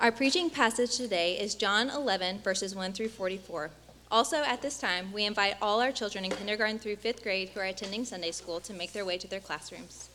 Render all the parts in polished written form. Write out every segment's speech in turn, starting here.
Our preaching passage today is John 11, verses 1 through 44. Also, at this time, we invite all our children in kindergarten through 5th grade who are attending Sunday school to make their way to their classrooms.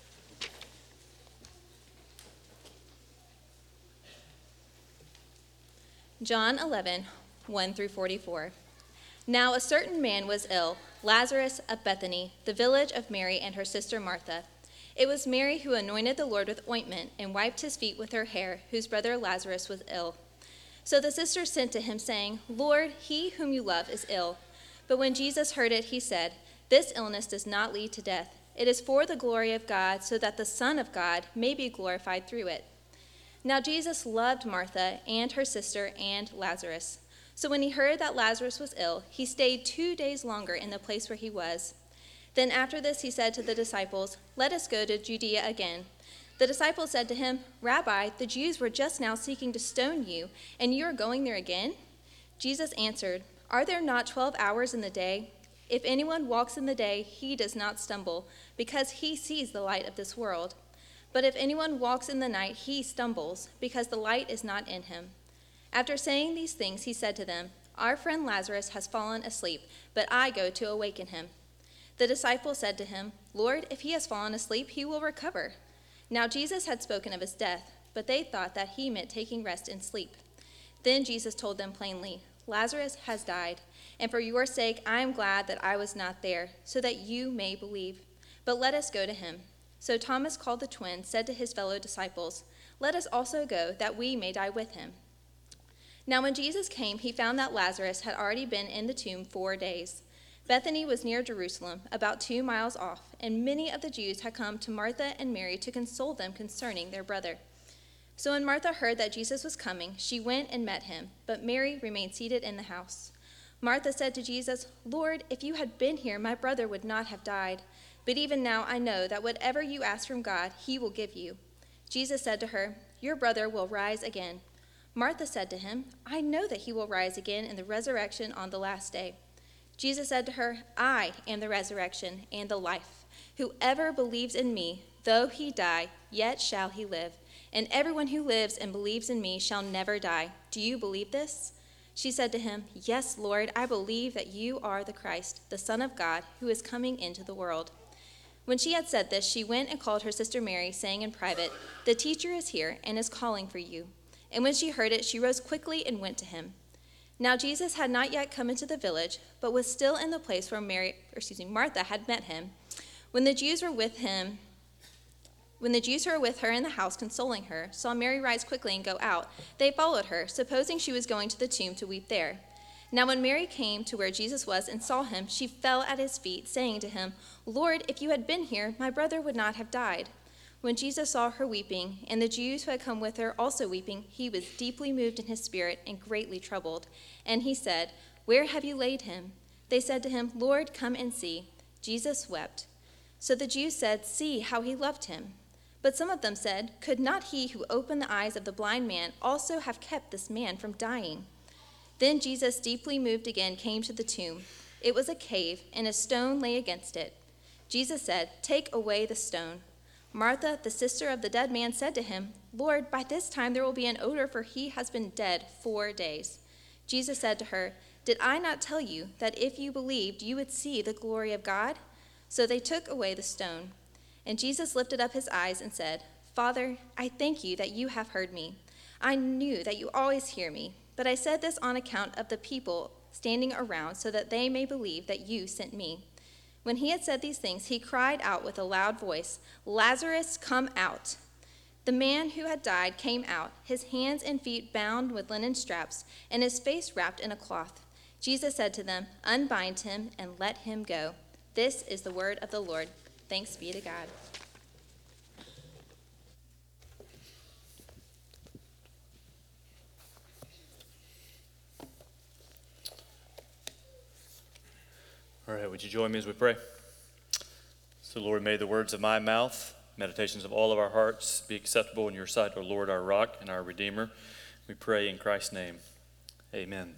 John 11, 1 through 44. Now a certain man was ill, Lazarus of Bethany, the village of Mary and her sister Martha. It was Mary who anointed the Lord with ointment and wiped his feet with her hair, whose brother Lazarus was ill. So the sisters sent to him, saying, Lord, he whom you love is ill. But when Jesus heard it, he said, This illness does not lead to death. It is for the glory of God, so that the Son of God may be glorified through it. Now Jesus loved Martha and her sister and Lazarus. So when he heard that Lazarus was ill, he stayed 2 days longer in the place where he was. Then after this he said to the disciples, Let us go to Judea again. The disciples said to him, Rabbi, the Jews were just now seeking to stone you, and you are going there again? Jesus answered, Are there not 12 hours in the day? If anyone walks in the day, he does not stumble, because he sees the light of this world. But if anyone walks in the night, he stumbles, because the light is not in him. After saying these things, he said to them, Our friend Lazarus has fallen asleep, but I go to awaken him. The disciples said to him, Lord, if he has fallen asleep, he will recover. Now Jesus had spoken of his death, but they thought that he meant taking rest in sleep. Then Jesus told them plainly, Lazarus has died, and for your sake I am glad that I was not there, so that you may believe. But let us go to him. So Thomas, called the twin, said to his fellow disciples, Let us also go, that we may die with him. Now when Jesus came, he found that Lazarus had already been in the tomb 4 days. Bethany was near Jerusalem, about 2 miles off, and many of the Jews had come to Martha and Mary to console them concerning their brother. So when Martha heard that Jesus was coming, she went and met him, but Mary remained seated in the house. Martha said to Jesus, Lord, if you had been here, my brother would not have died. But even now I know that whatever you ask from God, he will give you. Jesus said to her, Your brother will rise again. Martha said to him, I know that he will rise again in the resurrection on the last day. Jesus said to her, I am the resurrection and the life. Whoever believes in me, though he die, yet shall he live. And everyone who lives and believes in me shall never die. Do you believe this? She said to him, Yes, Lord, I believe that you are the Christ, the Son of God, who is coming into the world. When she had said this, she went and called her sister Mary, saying in private, The teacher is here and is calling for you. And when she heard it, she rose quickly and went to him. Now Jesus had not yet come into the village, but was still in the place where Martha had met him. When the Jews who were with her in the house consoling her, saw Mary rise quickly and go out, they followed her, supposing she was going to the tomb to weep there. Now when Mary came to where Jesus was and saw him, she fell at his feet, saying to him, Lord, if you had been here, my brother would not have died. When Jesus saw her weeping, and the Jews who had come with her also weeping, he was deeply moved in his spirit and greatly troubled. And he said, Where have you laid him? They said to him, Lord, come and see. Jesus wept. So the Jews said, See how he loved him. But some of them said, Could not he who opened the eyes of the blind man also have kept this man from dying? Then Jesus, deeply moved again, came to the tomb. It was a cave, and a stone lay against it. Jesus said, Take away the stone. Martha, the sister of the dead man, said to him, Lord, by this time there will be an odor, for he has been dead 4 days. Jesus said to her, Did I not tell you that if you believed, you would see the glory of God? So they took away the stone. And Jesus lifted up his eyes and said, Father, I thank you that you have heard me. I knew that you always hear me, but I said this on account of the people standing around, so that they may believe that you sent me. When he had said these things, he cried out with a loud voice, Lazarus, come out. The man who had died came out, his hands and feet bound with linen straps, and his face wrapped in a cloth. Jesus said to them, Unbind him and let him go. This is the word of the Lord. Thanks be to God. All right, would you join me as we pray? So, Lord, may the words of my mouth, meditations of all of our hearts be acceptable in your sight, O Lord, our rock and our redeemer. We pray in Christ's name. Amen.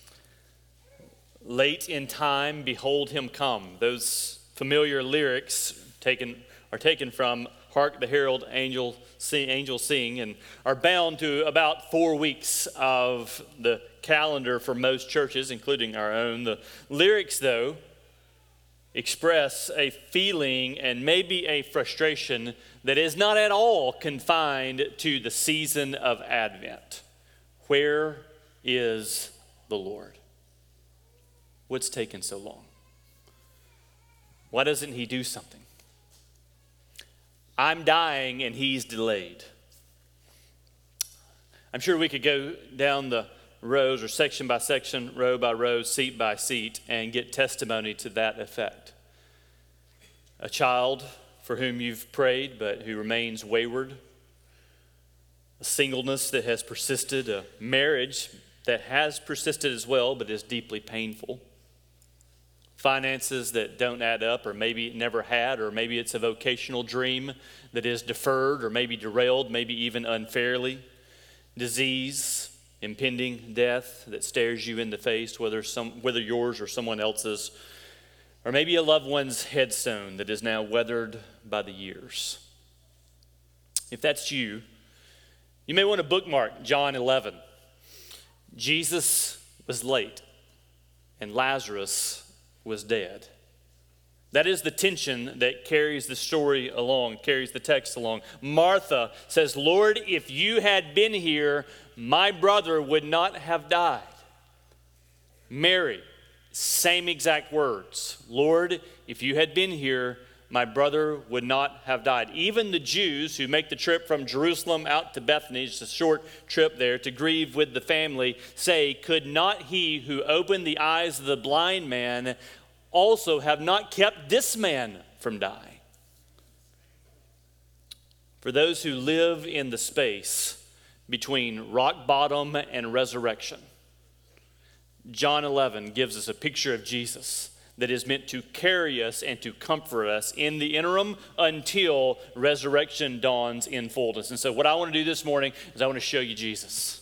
Late in time, behold him come. Those familiar lyrics are taken from Hark the Herald Angels Sing, and are bound to about 4 weeks of the calendar for most churches, including our own. The lyrics, though, express a feeling and maybe a frustration that is not at all confined to the season of Advent. Where is the Lord? What's taken so long? Why doesn't he do something? I'm dying and he's delayed. I'm sure we could go down the rows or section by section, row by row, seat by seat, and get testimony to that effect. A child for whom you've prayed but who remains wayward. A singleness that has persisted. A marriage that has persisted as well but is deeply painful. Finances that don't add up, or maybe never had, or maybe it's a vocational dream that is deferred or maybe derailed, maybe even unfairly. Disease, impending death that stares you in the face, whether yours or someone else's, or maybe a loved one's headstone that is now weathered by the years. If that's you, you may want to bookmark John 11. Jesus was late, and Lazarus was dead. That is the tension that carries the story along, carries the text along. Martha says, Lord, if you had been here, my brother would not have died. Mary, same exact words. Lord, if you had been here, my brother would not have died. Even the Jews who make the trip from Jerusalem out to Bethany, just a short trip there to grieve with the family, say, could not he who opened the eyes of the blind man also have not kept this man from dying? For those who live in the space between rock bottom and resurrection, John 11 gives us a picture of Jesus that is meant to carry us and to comfort us in the interim until resurrection dawns in fullness. And so what I want to do this morning is I want to show you Jesus.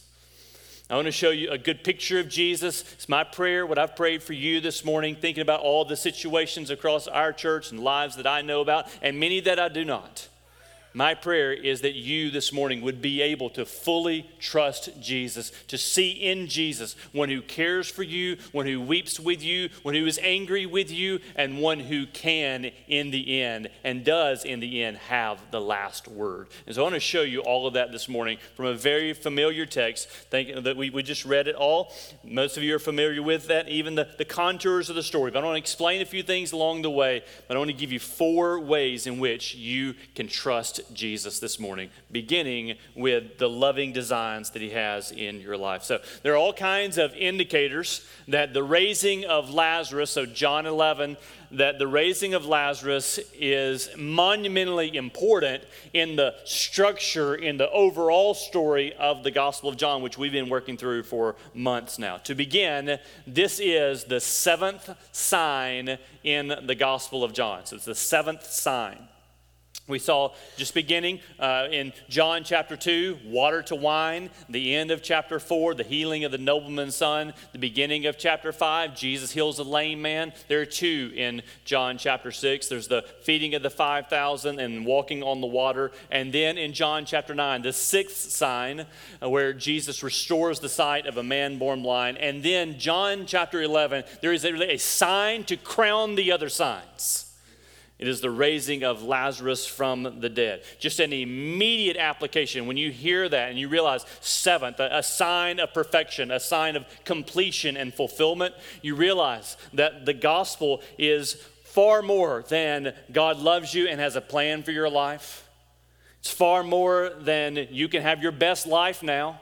I want to show you a good picture of Jesus. It's my prayer, what I've prayed for you this morning, thinking about all the situations across our church and lives that I know about and many that I do not. My prayer is that you this morning would be able to fully trust Jesus, to see in Jesus one who cares for you, one who weeps with you, one who is angry with you, and one who can in the end and does in the end have the last word. And so I want to show you all of that this morning from a very familiar text. Thinking that we just read it all. Most of you are familiar with that, even the contours of the story. But I want to explain a few things along the way, but I want to give you 4 ways in which you can trust Jesus this morning, beginning with the loving designs that he has in your life. So there are all kinds of indicators that the raising of Lazarus, so John 11, that the raising of Lazarus is monumentally important in the structure, in the overall story of the Gospel of John, which we've been working through for months now. To begin, this is the 7th sign in the Gospel of John. So it's the 7th sign. We saw just beginning in John chapter 2, water to wine, the end of chapter 4, the healing of the nobleman's son, the beginning of chapter 5, Jesus heals a lame man. There are 2 in John chapter 6. There's the feeding of the 5,000 and walking on the water. And then in John chapter 9, the 6th sign where Jesus restores the sight of a man born blind. And then John chapter 11, there is a sign to crown the other signs. It is the raising of Lazarus from the dead. Just an immediate application. When you hear that and you realize 7th, a sign of perfection, a sign of completion and fulfillment, you realize that the gospel is far more than God loves you and has a plan for your life. It's far more than you can have your best life now.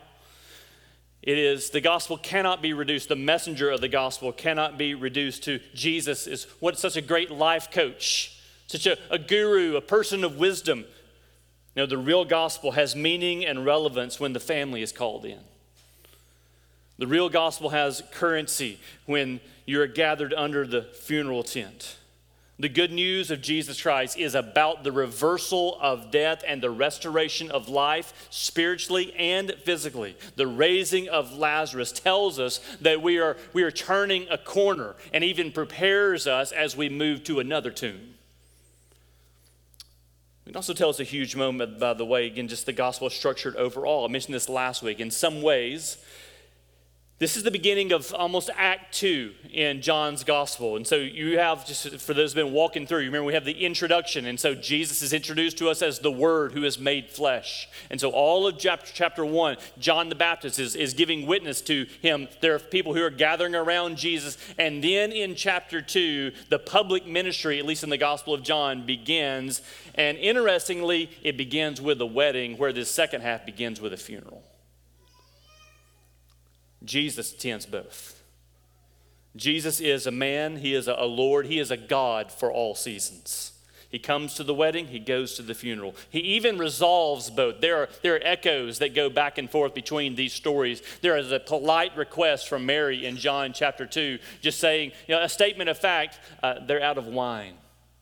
It is, the gospel cannot be reduced. The messenger of the gospel cannot be reduced to Jesus is what such a great life coach. Such a guru, a person of wisdom. You know, the real gospel has meaning and relevance when the family is called in. The real gospel has currency when you're gathered under the funeral tent. The good news of Jesus Christ is about the reversal of death and the restoration of life spiritually and physically. The raising of Lazarus tells us that we are turning a corner and even prepares us as we move to another tomb. We can also tell it's a huge moment, by the way, again, just the gospel is structured overall. I mentioned this last week. In some ways, this is the beginning of almost Act 2 in John's gospel. And so you have, just for those who have been walking through, you remember we have the introduction. And so Jesus is introduced to us as the Word who is made flesh. And so all of chapter 1, John the Baptist is giving witness to him. There are people who are gathering around Jesus. And then in chapter 2, the public ministry, at least in the Gospel of John, begins. And interestingly, it begins with a wedding, where this second half begins with a funeral. Jesus attends both. Jesus is a man, he is a Lord, he is a God for all seasons. He comes to the wedding, he goes to the funeral. He even resolves both. There are echoes that go back and forth between these stories. There is a polite request from Mary in John chapter 2, just saying, a statement of fact, they're out of wine.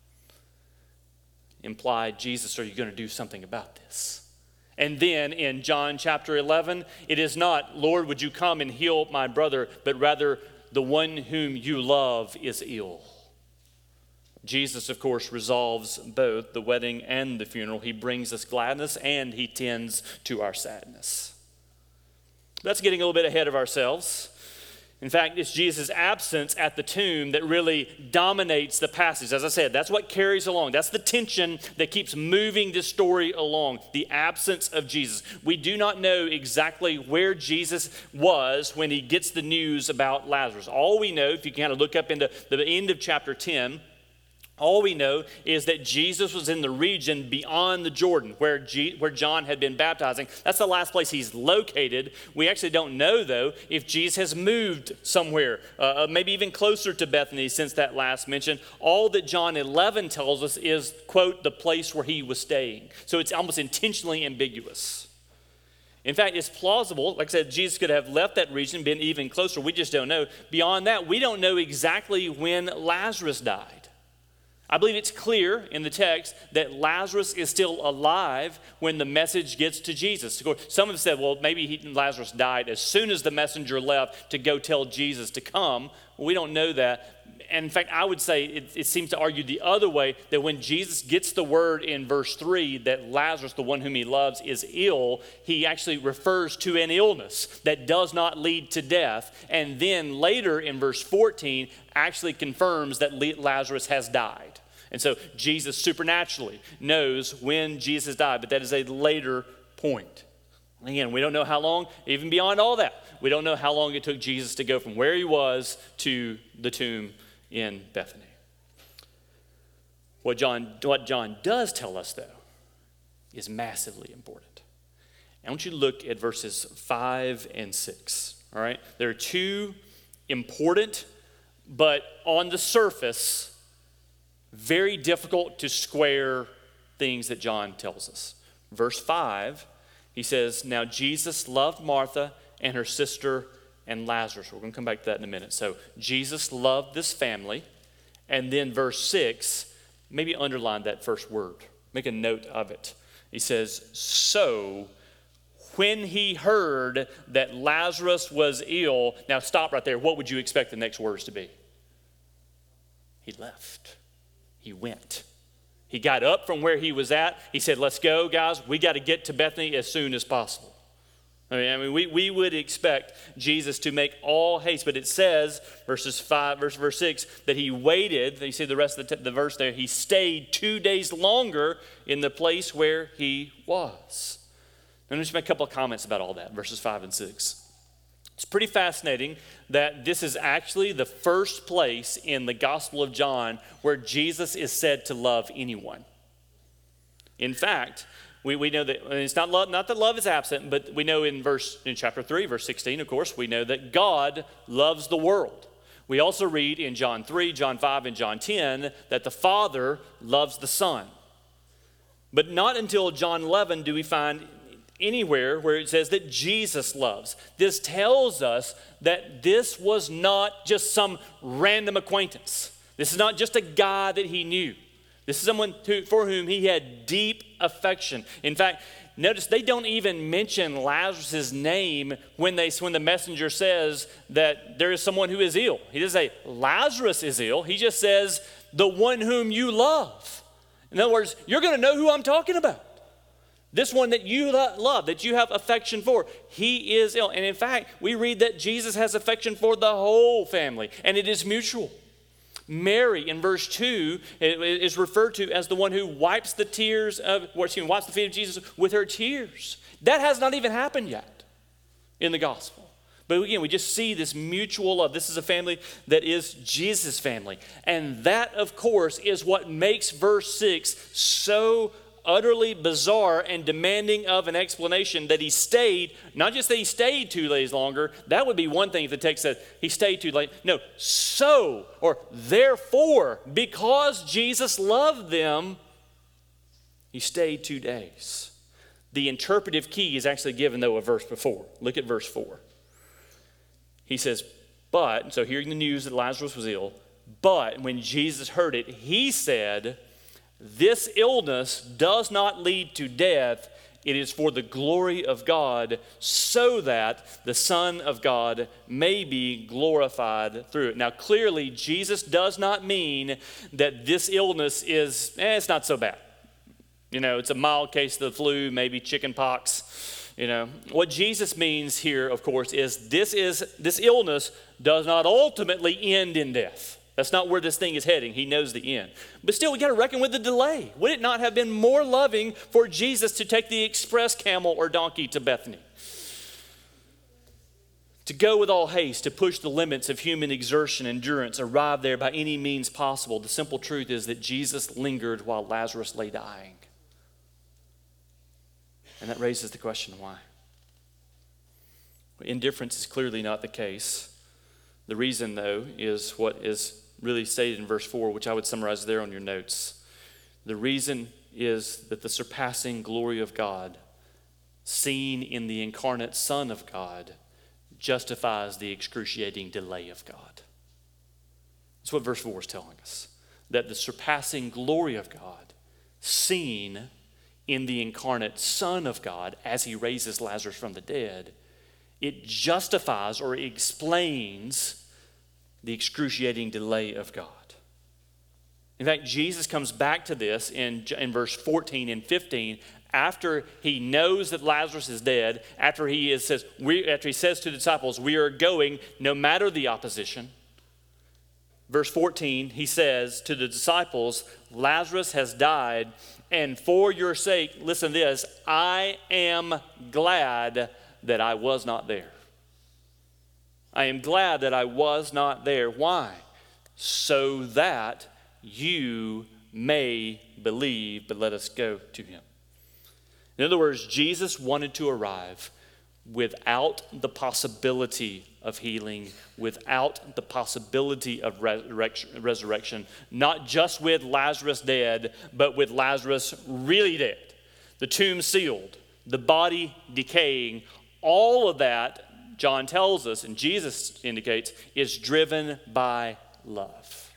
Implied, Jesus, are you going to do something about this? And then in John chapter 11, it is not, Lord, would you come and heal my brother, but rather the one whom you love is ill. Jesus, of course, resolves both the wedding and the funeral. He brings us gladness and he tends to our sadness. That's getting a little bit ahead of ourselves. In fact, it's Jesus' absence at the tomb that really dominates the passage. As I said, that's what carries along. That's the tension that keeps moving this story along, the absence of Jesus. We do not know exactly where Jesus was when he gets the news about Lazarus. All we know, if you kind of look up into the end of chapter 10, all we know is that Jesus was in the region beyond the Jordan where John had been baptizing. That's the last place he's located. We actually don't know, though, if Jesus has moved somewhere, maybe even closer to Bethany since that last mention. All that John 11 tells us is, quote, the place where he was staying. So it's almost intentionally ambiguous. In fact, it's plausible, like I said, Jesus could have left that region, been even closer. We just don't know. Beyond that, we don't know exactly when Lazarus died. I believe it's clear in the text that Lazarus is still alive when the message gets to Jesus. Of course, some have said, well, maybe Lazarus died as soon as the messenger left to go tell Jesus to come. Well, we don't know that. And in fact, I would say it seems to argue the other way, that when Jesus gets the word in verse 3 that Lazarus, the one whom he loves, is ill, he actually refers to an illness that does not lead to death. And then later in verse 14 actually confirms that Lazarus has died. And so Jesus supernaturally knows when Jesus died, but that is a later point. Again, we don't know how long, even beyond all that, we don't know how long it took Jesus to go from where he was to the tomb in Bethany. What John does tell us, though, is massively important. I want you to look at verses 5 and 6. All right? There are two important, but on the surface, very difficult to square things that John tells us. Verse 5, he says, now Jesus loved Martha and her sister and Lazarus. We're going to come back to that in a minute. So Jesus loved this family. And then verse 6, maybe underline that first word. Make a note of it. He says, so when he heard that Lazarus was ill, now stop right there. What would you expect the next words to be? He left. He went. He got up from where he was at. He said, let's go, guys. We got to get to Bethany as soon as possible. I mean, we would expect Jesus to make all haste, but it says, verse 6, that he waited. You see the rest of the verse there. He stayed 2 days longer in the place where he was. Let me just make a couple of comments about all that, verses 5 and 6. It's pretty fascinating that this is actually the first place in the Gospel of John where Jesus is said to love anyone. In fact, we know that it's not that love is absent, but we know in chapter 3, verse 16, of course, we know that God loves the world. We also read in John 3, John 5, and John 10 that the Father loves the Son. But not until John 11 do we find anywhere where it says that Jesus loves. This tells us that this was not just some random acquaintance. This is not just a guy that he knew. This is someone for whom he had deep affection. In fact, notice they don't even mention Lazarus' name when the messenger says that there is someone who is ill. He doesn't say Lazarus is ill. He just says the one whom you love. In other words, you're going to know who I'm talking about. This one that you love, that you have affection for, he is ill. And in fact, we read that Jesus has affection for the whole family, and it is mutual. Mary, in verse 2, is referred to as the one who wipes the wipes the feet of Jesus with her tears. That has not even happened yet in the gospel. But again, we just see this mutual love. This is a family that is Jesus' family. And that, of course, is what makes verse 6 so utterly bizarre and demanding of an explanation, that he stayed, not just that he stayed 2 days longer. That would be one thing if the text said he stayed 2 days. No, so, or therefore, because Jesus loved them, he stayed 2 days. The interpretive key is actually given, though, a verse before. Look at verse 4. He says, but, so hearing the news that Lazarus was ill, but when Jesus heard it, he said, this illness does not lead to death. It is for the glory of God, so that the Son of God may be glorified through it. Now, clearly, Jesus does not mean that this illness is, it's not so bad. It's a mild case of the flu, maybe chicken pox. What Jesus means here, of course, is this illness does not ultimately end in death. That's not where this thing is heading. He knows the end. But still, we got to reckon with the delay. Would it not have been more loving for Jesus to take the express camel or donkey to Bethany? To go with all haste, to push the limits of human exertion, endurance, arrive there by any means possible. The simple truth is that Jesus lingered while Lazarus lay dying. And that raises the question, why? Indifference is clearly not the case. The reason, though, is what is really stated in verse 4, which I would summarize there on your notes. The reason is that the surpassing glory of God, seen in the incarnate Son of God, justifies the excruciating delay of God. That's what verse 4 is telling us. That the surpassing glory of God, seen in the incarnate Son of God as he raises Lazarus from the dead, it justifies or explains the excruciating delay of God. In fact, Jesus comes back to this in verse 14 and 15 after he knows that Lazarus is dead, after he says to the disciples, we are going no matter the opposition. Verse 14, he says to the disciples, Lazarus has died, and for your sake, listen to this, I am glad that I was not there. I am glad that I was not there. Why? So that you may believe, but let us go to him. In other words, Jesus wanted to arrive without the possibility of healing, without the possibility of resurrection, not just with Lazarus dead, but with Lazarus really dead, the tomb sealed, the body decaying. All of that, John tells us, and Jesus indicates, is driven by love.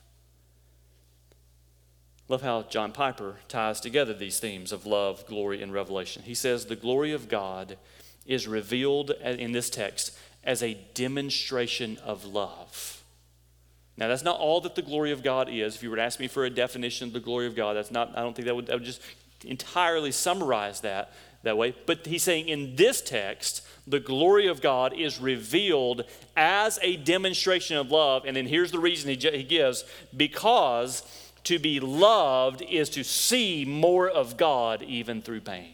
Love how John Piper ties together these themes of love, glory, and revelation. He says the glory of God is revealed in this text as a demonstration of love. Now, that's not all that the glory of God is. If you were to ask me for a definition of the glory of God, I don't think that would just entirely summarize that way. But he's saying in this text, the glory of God is revealed as a demonstration of love. And then here's the reason he gives, because to be loved is to see more of God even through pain.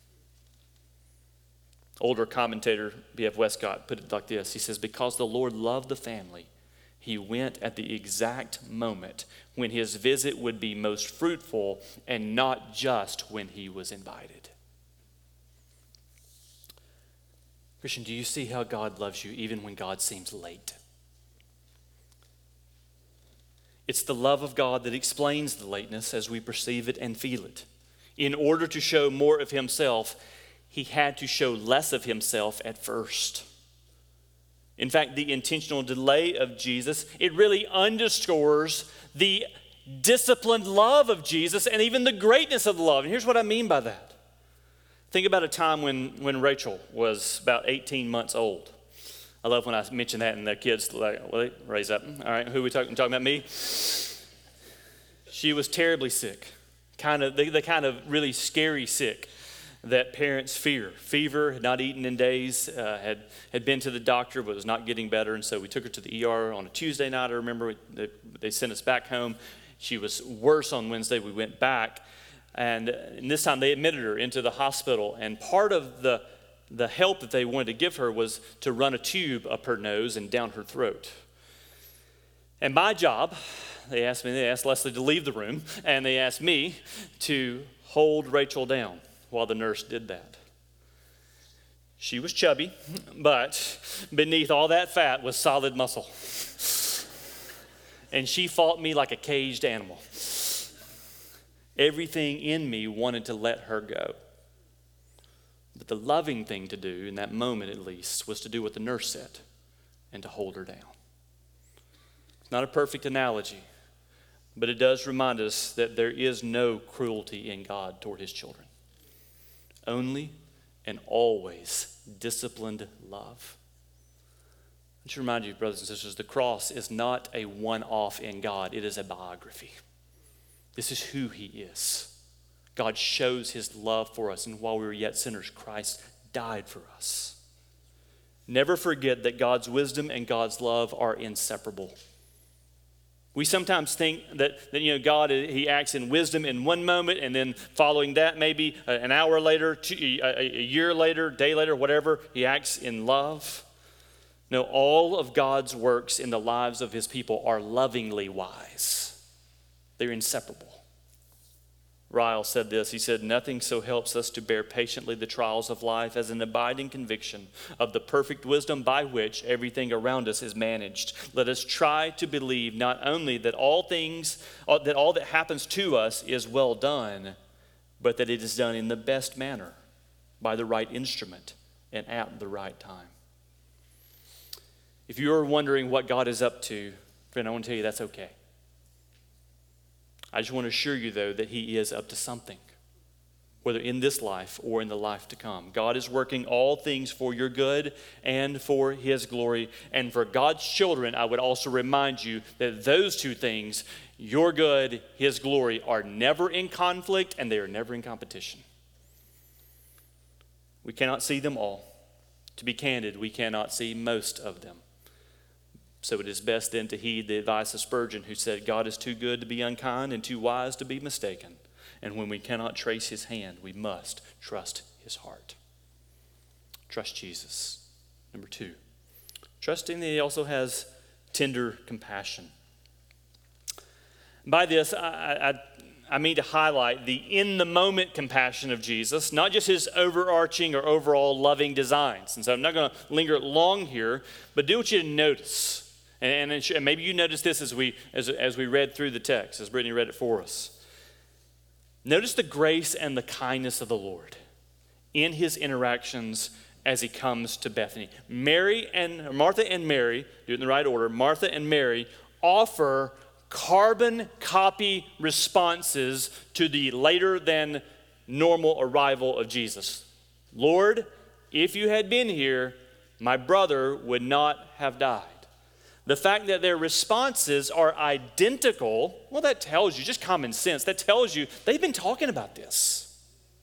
Older commentator B.F. Westcott put it like this. He says, because the Lord loved the family, he went at the exact moment when his visit would be most fruitful and not just when he was invited. Christian, do you see how God loves you even when God seems late? It's the love of God that explains the lateness as we perceive it and feel it. In order to show more of himself, he had to show less of himself at first. In fact, the intentional delay of Jesus, it really underscores the disciplined love of Jesus and even the greatness of the love. And here's what I mean by that. Think about a time when Rachel was about 18 months old. I love when I mention that and the kids raise up. All right, who are we talking about? Me? She was terribly sick. the kind of really scary sick that parents fear. Fever, had not eaten in days, had been to the doctor but was not getting better, and so we took her to the ER on a Tuesday night. I remember they sent us back home. She was worse on Wednesday. We went back, and this time they admitted her into the hospital, and part of the help that they wanted to give her was to run a tube up her nose and down her throat. And my job, they asked Leslie to leave the room, and they asked me to hold Rachel down while the nurse did that. She was chubby, but beneath all that fat was solid muscle. And she fought me like a caged animal. Everything in me wanted to let her go. But the loving thing to do, in that moment at least, was to do what the nurse said and to hold her down. It's not a perfect analogy, but it does remind us that there is no cruelty in God toward his children. Only and always disciplined love. I should remind you, brothers and sisters, the cross is not a one-off in God. It is a biography. This is who he is. God shows his love for us, and while we were yet sinners, Christ died for us. Never forget that God's wisdom and God's love are inseparable. We sometimes think that God, he acts in wisdom in one moment, and then following that, maybe an hour later, a year later, day later, whatever, he acts in love. No, all of God's works in the lives of his people are lovingly wise. They're inseparable. Ryle said this. He said, "Nothing so helps us to bear patiently the trials of life as an abiding conviction of the perfect wisdom by which everything around us is managed. Let us try to believe not only that all that happens to us is well done, but that it is done in the best manner, by the right instrument, and at the right time." If you're wondering what God is up to, friend, I want to tell you that's okay. I just want to assure you, though, that he is up to something, whether in this life or in the life to come. God is working all things for your good and for his glory. And for God's children, I would also remind you that those two things, your good, his glory, are never in conflict and they are never in competition. We cannot see them all. To be candid, we cannot see most of them. So it is best then to heed the advice of Spurgeon, who said, "God is too good to be unkind and too wise to be mistaken. And when we cannot trace his hand, we must trust his heart." Trust Jesus. Number 2, trusting that he also has tender compassion. By this, I mean to highlight the in-the-moment compassion of Jesus, not just his overarching or overall loving designs. And so I'm not going to linger long here, but do want you to notice. And maybe you noticed this as we read through the text, as Brittany read it for us. Notice the grace and the kindness of the Lord in his interactions as he comes to Bethany. Martha and Mary, do it in the right order, Martha and Mary offer carbon copy responses to the later than normal arrival of Jesus. "Lord, if you had been here, my brother would not have died." The fact that their responses are identical, well, that tells you, just common sense, that tells you they've been talking about this.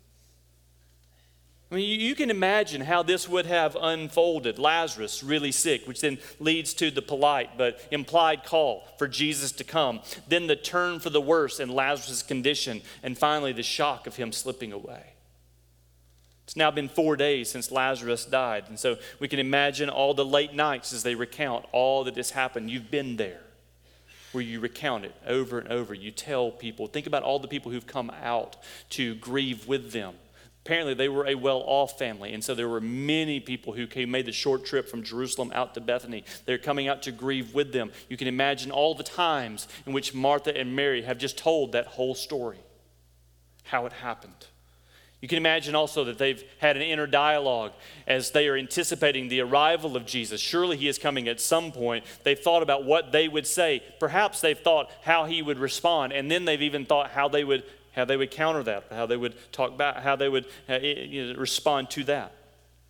I mean, you can imagine how this would have unfolded. Lazarus, really sick, which then leads to the polite but implied call for Jesus to come. Then the turn for the worse in Lazarus' condition, and finally the shock of him slipping away. It's now been 4 days since Lazarus died, and so we can imagine all the late nights as they recount all that has happened. You've been there, where you recount it over and over. You tell people. Think about all the people who've come out to grieve with them. Apparently, they were a well-off family, and so there were many people who made the short trip from Jerusalem out to Bethany. They're coming out to grieve with them. You can imagine all the times in which Martha and Mary have just told that whole story, how it happened. You can imagine also that they've had an inner dialogue as they are anticipating the arrival of Jesus. Surely he is coming at some point. They've thought about what they would say. Perhaps they've thought how he would respond, and then they've even thought how they would counter that, how they would talk back, how they would respond to that.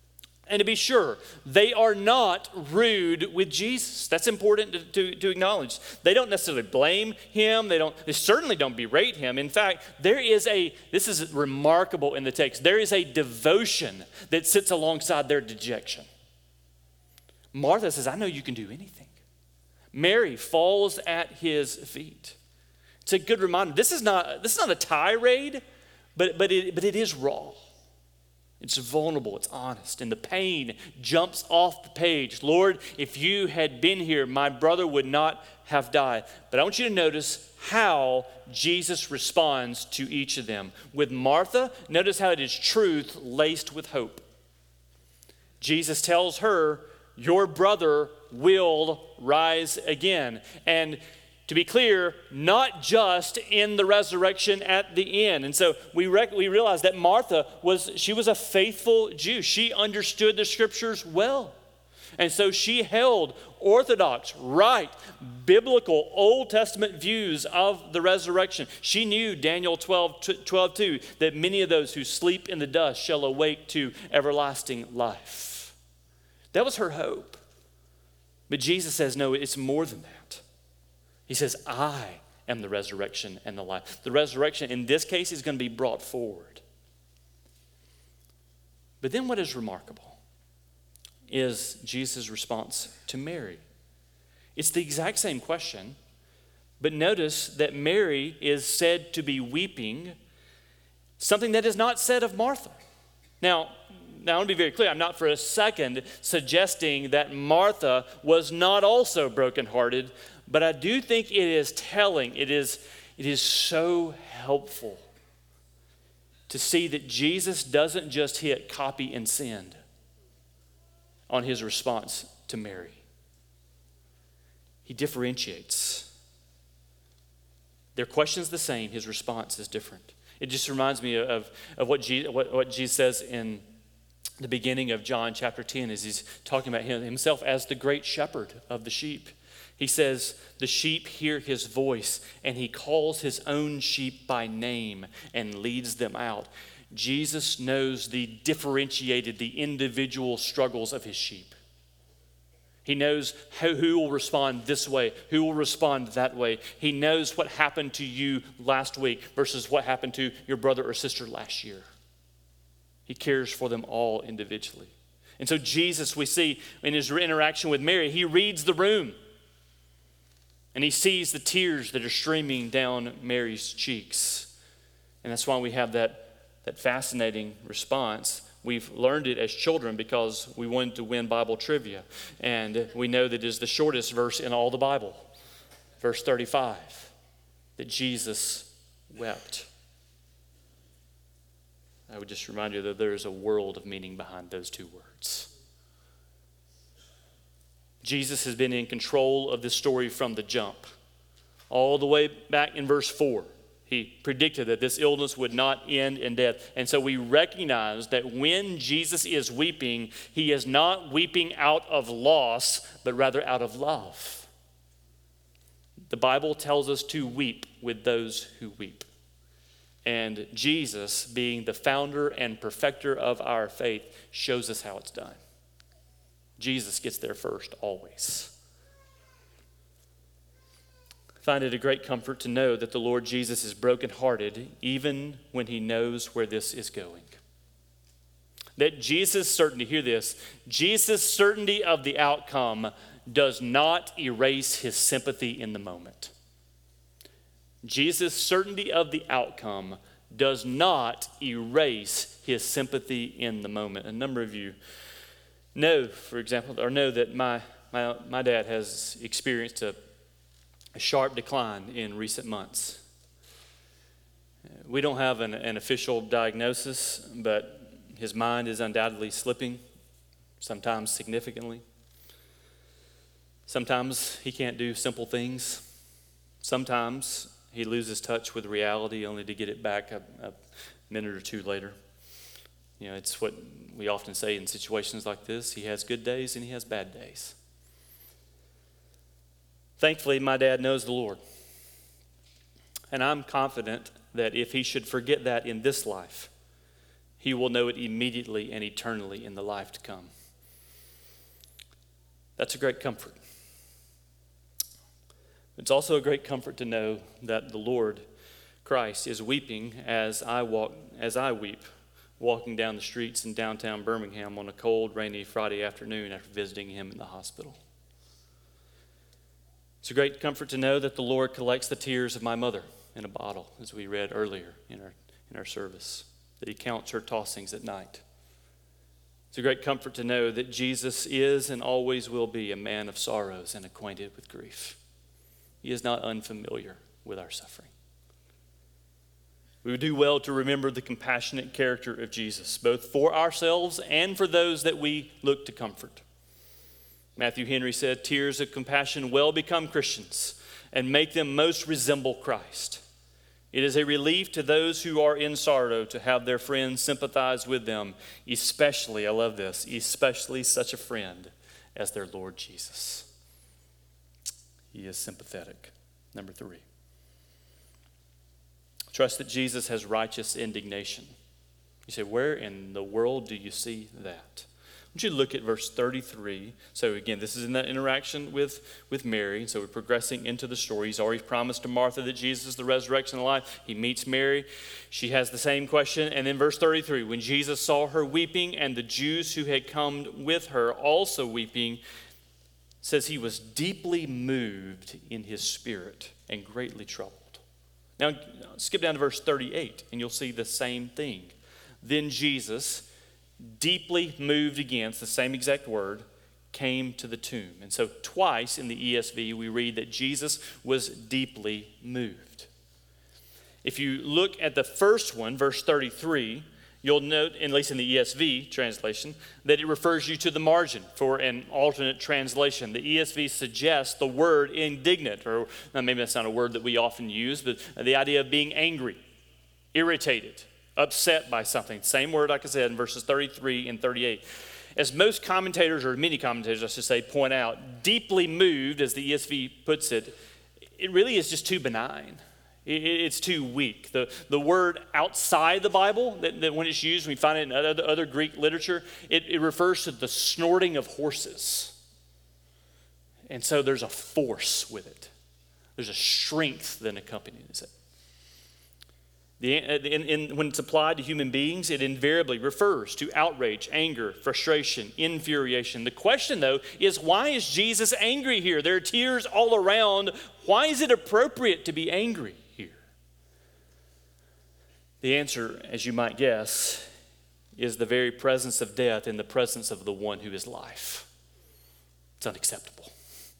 And to be sure, they are not rude with Jesus. That's important to acknowledge. They don't necessarily blame him. They certainly don't berate him. In fact, this is remarkable in the text. There is a devotion that sits alongside their dejection. Martha says, I know you can do anything. Mary falls at his feet. It's a good reminder. This is not a tirade, but it is raw. It's vulnerable, it's honest, and the pain jumps off the page. Lord, if you had been here, my brother would not have died. But I want you to notice how Jesus responds to each of them. With Martha, notice how it is truth laced with hope. Jesus tells her, your brother will rise again. And to be clear, not just in the resurrection at the end. And so we realize that Martha was a faithful Jew. She understood the scriptures well. And so she held orthodox, right, biblical, Old Testament views of the resurrection. She knew Daniel 12:2, that many of those who sleep in the dust shall awake to everlasting life. That was her hope. But Jesus says, no, it's more than that. He says, I am the resurrection and the life. The resurrection in this case is going to be brought forward. But then what is remarkable is Jesus' response to Mary. It's the exact same question, but notice that Mary is said to be weeping, something that is not said of Martha. Now I want to be very clear. I'm not for a second suggesting that Martha was not also brokenhearted, but I do think it is telling. It is so helpful to see that Jesus doesn't just hit copy and send on his response to Mary. He differentiates. Their question's the same. His response is different. It just reminds me of what Jesus says in the beginning of John chapter 10 as he's talking about himself as the great shepherd of the sheep. He says, the sheep hear his voice, and he calls his own sheep by name and leads them out. Jesus knows the individual struggles of his sheep. He knows who will respond this way, who will respond that way. He knows what happened to you last week versus what happened to your brother or sister last year. He cares for them all individually. And so Jesus, we see in his interaction with Mary, he reads the room. And he sees the tears that are streaming down Mary's cheeks. And that's why we have that fascinating response. We've learned it as children because we wanted to win Bible trivia. And we know that it is the shortest verse in all the Bible. Verse 35, that Jesus wept. I would just remind you that there is a world of meaning behind those two words. Jesus has been in control of this story from the jump. All the way back in verse 4, he predicted that this illness would not end in death. And so we recognize that when Jesus is weeping, he is not weeping out of loss, but rather out of love. The Bible tells us to weep with those who weep. And Jesus, being the founder and perfecter of our faith, shows us how it's done. Jesus gets there first, always. I find it a great comfort to know that the Lord Jesus is brokenhearted even when he knows where this is going. That Jesus' certainty, hear this, Jesus' certainty of the outcome does not erase his sympathy in the moment. Jesus' certainty of the outcome does not erase his sympathy in the moment. A number of you know, for example, or know that my dad has experienced a sharp decline in recent months. We don't have an official diagnosis, but his mind is undoubtedly slipping, sometimes significantly. Sometimes he can't do simple things. Sometimes he loses touch with reality only to get it back a minute or two later. You know, it's what we often say in situations like this. He has good days and he has bad days. Thankfully, my dad knows the Lord. And I'm confident that if he should forget that in this life, he will know it immediately and eternally in the life to come. That's a great comfort. It's also a great comfort to know that the Lord Christ is weeping as I weep, walking down the streets in downtown Birmingham on a cold, rainy Friday afternoon after visiting him in the hospital. It's a great comfort to know that the Lord collects the tears of my mother in a bottle, as we read earlier in our service, that he counts her tossings at night. It's a great comfort to know that Jesus is and always will be a man of sorrows and acquainted with grief. He is not unfamiliar with our suffering. We would do well to remember the compassionate character of Jesus, both for ourselves and for those that we look to comfort. Matthew Henry said, "Tears of compassion well become Christians and make them most resemble Christ. It is a relief to those who are in sorrow to have their friends sympathize with them, especially," I love this, "especially such a friend as their Lord Jesus." He is sympathetic. Number 3. Trust that Jesus has righteous indignation. You say, where in the world do you see that? I want you to look at verse 33. So again, this is in that interaction with Mary. So we're progressing into the story. He's already promised to Martha that Jesus is the resurrection and the life. He meets Mary. She has the same question. And then verse 33, when Jesus saw her weeping and the Jews who had come with her also weeping, says he was deeply moved in his spirit and greatly troubled. Now, skip down to verse 38, and you'll see the same thing. Then Jesus, deeply moved again, it's the same exact word, came to the tomb. And so twice in the ESV, we read that Jesus was deeply moved. If you look at the first one, verse 33, you'll note, at least in the ESV translation, that it refers you to the margin for an alternate translation. The ESV suggests the word indignant, or maybe that's not a word that we often use, but the idea of being angry, irritated, upset by something. Same word, like I said, in verses 33 and 38. As most commentators, or many commentators, I should say, point out, deeply moved, as the ESV puts it, it really is just too benign. It's too weak. The word outside the Bible, that when it's used, we find it in other Greek literature, it refers to the snorting of horses. And so there's a force with it. There's a strength that accompanies it. When it's applied to human beings, it invariably refers to outrage, anger, frustration, infuriation. The question, though, is why is Jesus angry here? There are tears all around. Why is it appropriate to be angry here? The answer, as you might guess, is the very presence of death in the presence of the one who is life. It's unacceptable.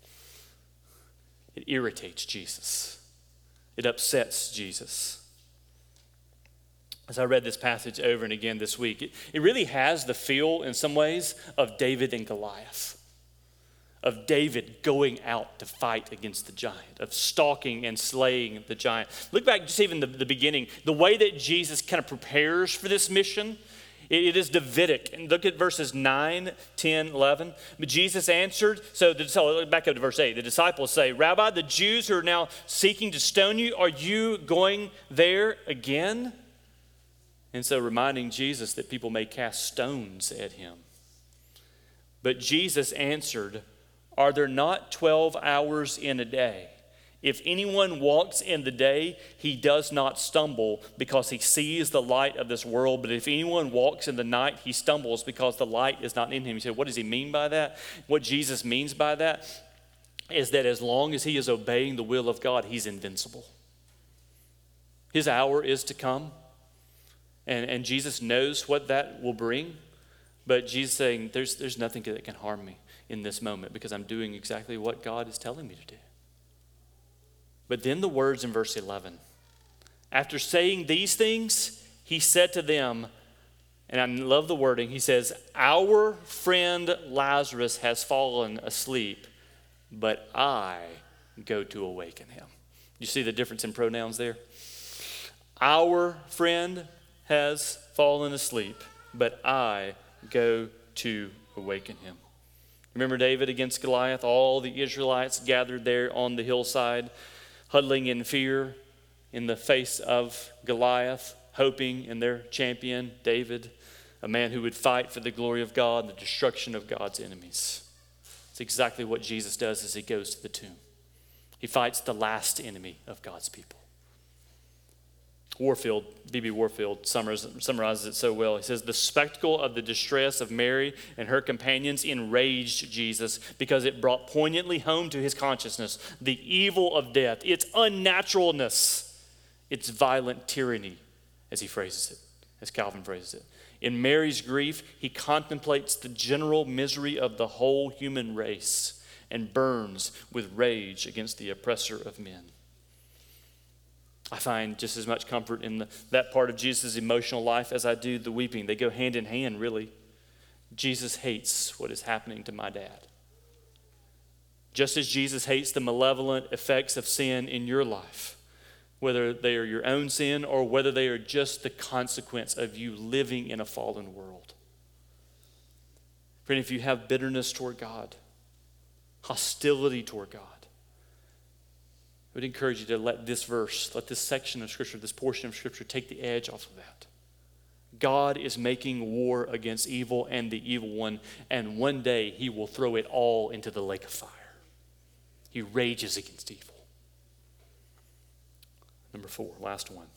It irritates Jesus. It upsets Jesus. As I read this passage over and again this week, it really has the feel, in some ways, of David and Goliath. Of David going out to fight against the giant, of stalking and slaying the giant. Look back just even the beginning, the way that Jesus kind of prepares for this mission, it is Davidic. And look at verses 9, 10, 11. But Jesus answered, so back up to verse 8. The disciples say, "Rabbi, the Jews who are now seeking to stone you, are you going there again?" And so reminding Jesus that people may cast stones at him. But Jesus answered, "Are there not 12 hours in a day? If anyone walks in the day, he does not stumble because he sees the light of this world. But if anyone walks in the night, he stumbles because the light is not in him." You say, what does he mean by that? What Jesus means by that is that as long as he is obeying the will of God, he's invincible. His hour is to come. And Jesus knows what that will bring. But Jesus is saying, there's nothing that can harm me in this moment because I'm doing exactly what God is telling me to do. But then the words in verse 11. After saying these things, he said to them, and I love the wording, he says, "Our friend Lazarus has fallen asleep, but I go to awaken him." You see the difference in pronouns there? Our friend has fallen asleep, but I go to awaken him. Remember David against Goliath? All the Israelites gathered there on the hillside, huddling in fear in the face of Goliath, hoping in their champion, David, a man who would fight for the glory of God and the destruction of God's enemies. It's exactly what Jesus does as he goes to the tomb. He fights the last enemy of God's people. Warfield, B.B. Warfield summarizes it so well. He says, the spectacle of the distress of Mary and her companions enraged Jesus because it brought poignantly home to his consciousness the evil of death, its unnaturalness, its violent tyranny, as he phrases it, as Calvin phrases it. In Mary's grief, he contemplates the general misery of the whole human race and burns with rage against the oppressor of men. I find just as much comfort in that part of Jesus' emotional life as I do the weeping. They go hand in hand, really. Jesus hates what is happening to my dad. Just as Jesus hates the malevolent effects of sin in your life, whether they are your own sin or whether they are just the consequence of you living in a fallen world. Friend, if you have bitterness toward God, hostility toward God, I would encourage you to let this verse, let this section of Scripture, this portion of Scripture take the edge off of that. God is making war against evil and the evil one, and one day he will throw it all into the lake of fire. He rages against evil. Number 4, last one.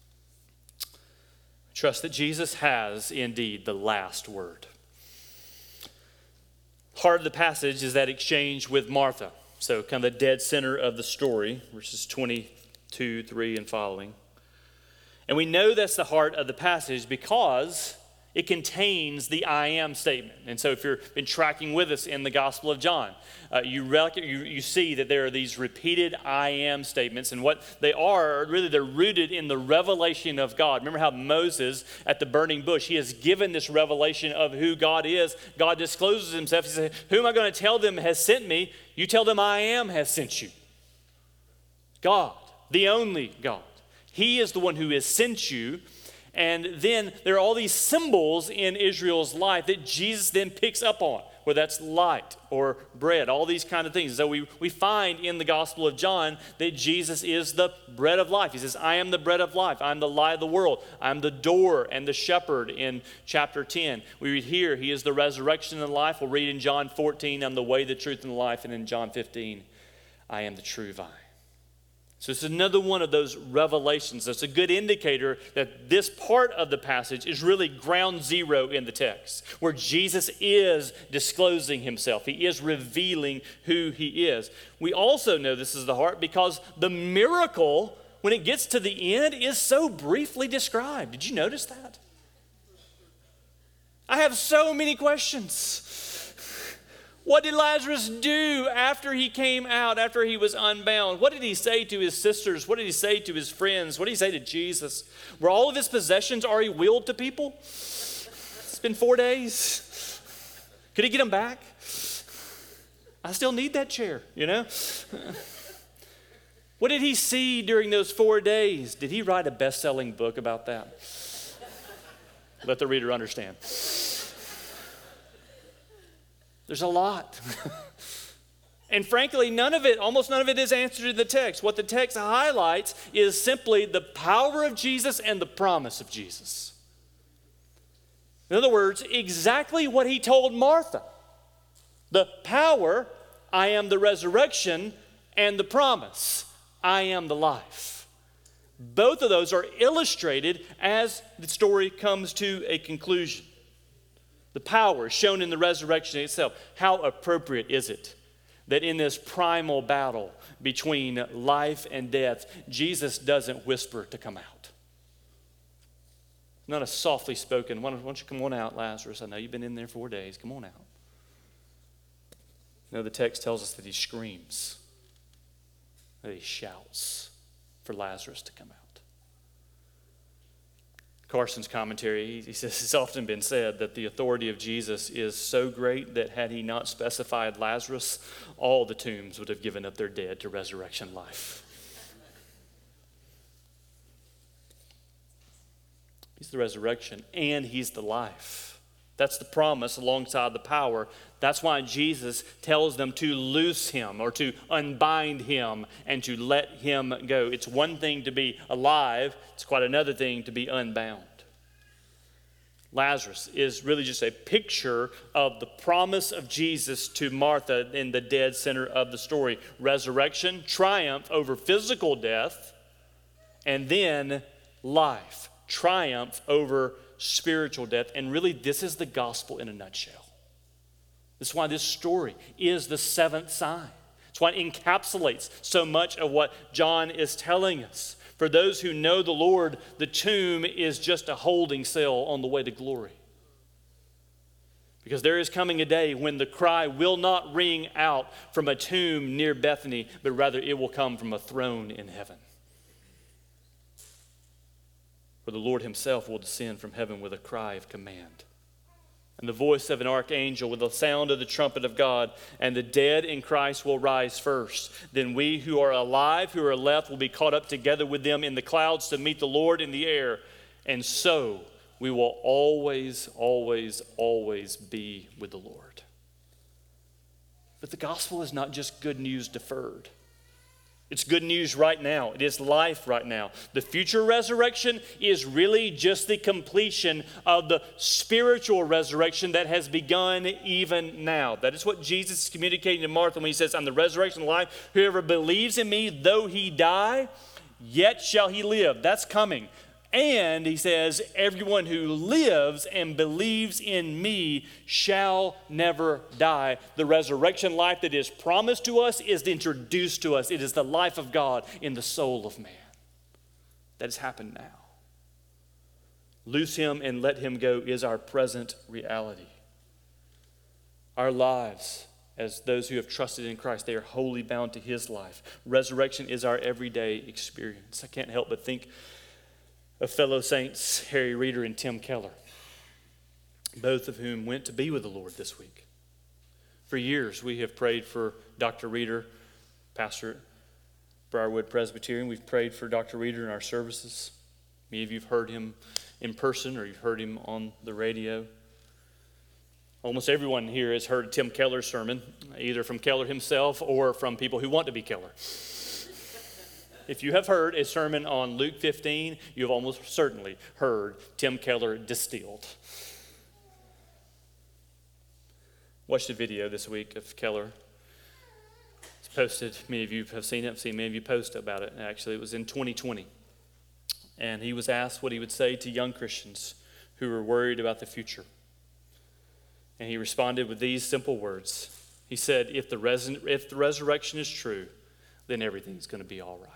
Trust that Jesus has indeed the last word. Heart of the passage is that exchange with Martha. So kind of the dead center of the story, verses 22, 3 and following. And we know that's the heart of the passage because it contains the I am statement. And so if you've been tracking with us in the Gospel of John, you see that there are these repeated I am statements. And what they are, really they're rooted in the revelation of God. Remember how Moses at the burning bush, he has given this revelation of who God is. God discloses himself. He says, who am I going to tell them has sent me? You tell them I am has sent you. God, the only God. He is the one who has sent you. And then there are all these symbols in Israel's life that Jesus then picks up on, whether that's light or bread, all these kind of things. So we find in the Gospel of John that Jesus is the bread of life. He says, I am the bread of life. I'm the light of the world. I'm the door and the shepherd in chapter 10. We read here, he is the resurrection and the life. We'll read in John 14, I'm the way, the truth, and the life. And in John 15, I am the true vine. So it's another one of those revelations. That's a good indicator that this part of the passage is really ground zero in the text, where Jesus is disclosing himself. He is revealing who he is. We also know this is the heart because the miracle, when it gets to the end, is so briefly described. Did you notice that? I have so many questions. What did Lazarus do after he came out, after he was unbound? What did he say to his sisters? What did he say to his friends? What did he say to Jesus? Were all of his possessions already willed to people? It's been 4 days. Could he get them back? I still need that chair, you know? What did he see during those 4 days? Did he write a best-selling book about that? Let the reader understand. There's a lot. And frankly, almost none of it is answered in the text. What the text highlights is simply the power of Jesus and the promise of Jesus. In other words, exactly what he told Martha. The power, I am the resurrection, and the promise, I am the life. Both of those are illustrated as the story comes to a conclusion. The power shown in the resurrection itself. How appropriate is it that in this primal battle between life and death, Jesus doesn't whisper to come out? Not a softly spoken, why don't you come on out, Lazarus? I know you've been in there 4 days. Come on out. No, the text tells us that he screams, that he shouts for Lazarus to come out. Carson's commentary, he says, it's often been said that the authority of Jesus is so great that had he not specified Lazarus, all the tombs would have given up their dead to resurrection life. He's the resurrection and he's the life. That's the promise alongside the power. That's why Jesus tells them to loose him or to unbind him and to let him go. It's one thing to be alive. It's quite another thing to be unbound. Lazarus is really just a picture of the promise of Jesus to Martha in the dead center of the story. Resurrection, triumph over physical death, and then life, triumph over spiritual death. And really, this is the gospel in a nutshell. This is why this story is the seventh sign. It's why it encapsulates so much of what John is telling us. For those who know the Lord, the tomb is just a holding cell on the way to glory. Because there is coming a day when the cry will not ring out from a tomb near Bethany, but rather it will come from a throne in heaven. Where the Lord himself will descend from heaven with a cry of command, and the voice of an archangel with the sound of the trumpet of God, and the dead in Christ will rise first. Then we who are alive, who are left, will be caught up together with them in the clouds to meet the Lord in the air. And so we will always, always, always be with the Lord. But the gospel is not just good news deferred. It's good news right now. It is life right now. The future resurrection is really just the completion of the spiritual resurrection that has begun even now. That is what Jesus is communicating to Martha when he says, I'm the resurrection and life. Whoever believes in me, though he die, yet shall he live. That's coming. And he says, everyone who lives and believes in me shall never die. The resurrection life that is promised to us is introduced to us. It is the life of God in the soul of man. That has happened now. Loose him and let him go is our present reality. Our lives, as those who have trusted in Christ, they are wholly bound to his life. Resurrection is our everyday experience. I can't help but think of fellow saints Harry Reeder and Tim Keller, both of whom went to be with the Lord this week. For years, we have prayed for Dr. Reeder, pastor at Briarwood Presbyterian. We've prayed for Dr. Reeder in our services. Many of you have heard him in person or you've heard him on the radio. Almost everyone here has heard Tim Keller's sermon, either from Keller himself or from people who want to be Keller. If you have heard a sermon on Luke 15, you have almost certainly heard Tim Keller distilled. Watched a video this week of Keller. It's posted. Many of you have seen it. I've seen many of you post about it. Actually, it was in 2020. And he was asked what he would say to young Christians who were worried about the future. And he responded with these simple words. He said, if the resurrection is true, then everything's going to be all right.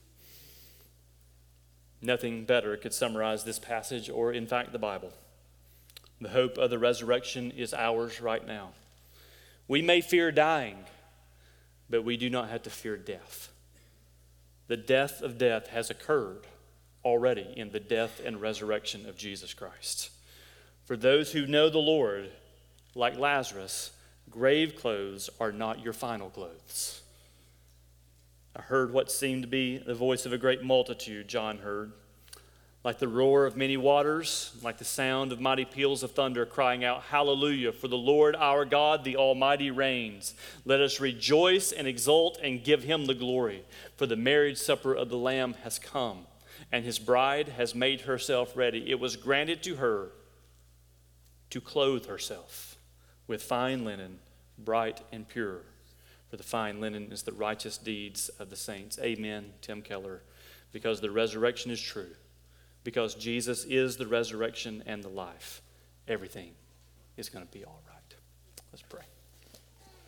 Nothing better could summarize this passage or, in fact, the Bible. The hope of the resurrection is ours right now. We may fear dying, but we do not have to fear death. The death of death has occurred already in the death and resurrection of Jesus Christ. For those who know the Lord, like Lazarus, grave clothes are not your final clothes. I heard what seemed to be the voice of a great multitude, John heard, like the roar of many waters, like the sound of mighty peals of thunder, crying out, Hallelujah, for the Lord our God, the Almighty reigns. Let us rejoice and exult and give him the glory, for the marriage supper of the Lamb has come, and his bride has made herself ready. It was granted to her to clothe herself with fine linen, bright and pure. For the fine linen is the righteous deeds of the saints. Amen, Tim Keller. Because the resurrection is true. Because Jesus is the resurrection and the life. Everything is going to be all right. Let's pray.